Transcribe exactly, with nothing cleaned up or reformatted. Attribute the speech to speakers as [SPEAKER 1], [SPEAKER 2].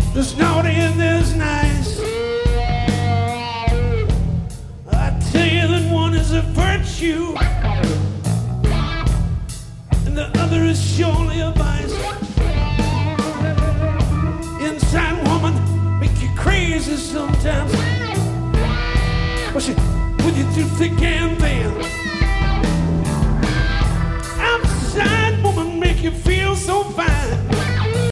[SPEAKER 1] There's naughty and there's nice. I tell you that one is a virtue and the other is surely a vice. Inside woman make you crazy sometimes, but she put you through thick and thin.